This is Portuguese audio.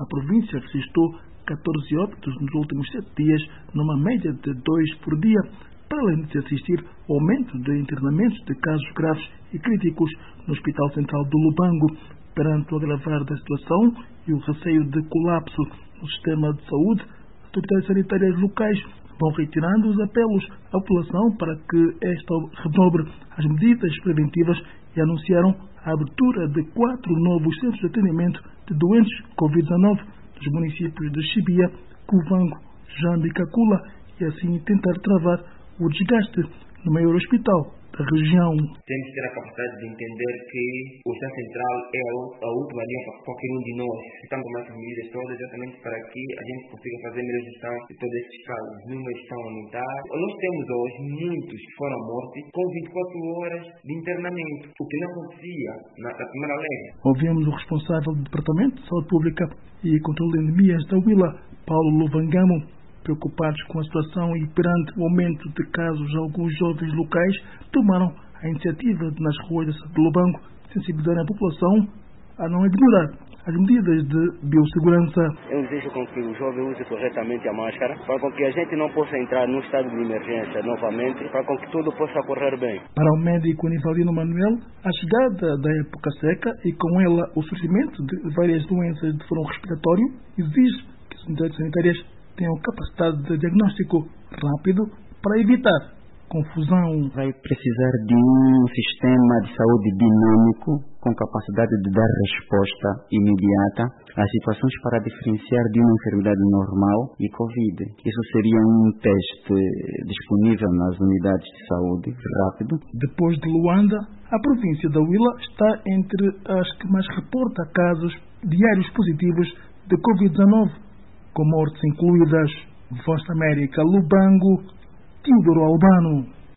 A província registrou 14 óbitos nos últimos 7 dias, numa média de 2 por dia, para além de assistir ao aumento de internamentos de casos graves e críticos no Hospital Central do Lubango. Perante o agravar da situação e o receio de colapso no sistema de saúde, as autoridades sanitárias locais vão reiterando os apelos à população para que esta redobre as medidas preventivas e anunciaram a abertura de 4 novos centros de atendimento de doentes Covid-19 dos municípios de Chibia, Cuvango, Jambe e Cacula, e assim tentar travar o desgaste no maior hospital da região. Temos que ter a capacidade de entender que o Estado Central é a última linha para qualquer um de nós. Estamos tomando essas medidas todas exatamente para que a gente consiga fazer a melhor gestão de todos esses casos. Os números estão a aumentar. Nós temos hoje muitos que foram mortos com 24 horas de internamento, o que não acontecia na primeira lei. Ouvimos o responsável do Departamento de Saúde Pública e Controle de Endemias da Huila, Paulo Luvangamo. Preocupados com a situação e perante o aumento de casos, alguns jovens locais tomaram a iniciativa de, nas ruas da cidade de Lubango, sensibilizar a população a não ignorar as medidas de biossegurança. Eu desejo com que o jovem use corretamente a máscara, para com que a gente não possa entrar num estado de emergência novamente, para com que tudo possa correr bem. Para o médico Nivalino Manuel, a chegada da época seca e com ela o surgimento de várias doenças de foro respiratório exige que as unidades sanitárias tenham capacidade de diagnóstico rápido para evitar confusão. Vai precisar de um sistema de saúde dinâmico com capacidade de dar resposta imediata às situações para diferenciar de uma enfermidade normal e Covid. Isso seria um teste disponível nas unidades de saúde rápido. Depois de Luanda, a província da Huila está entre as que mais reporta casos diários positivos de Covid-19, com mortes incluídas. Voz da América, Lubango, Teodoro Albano.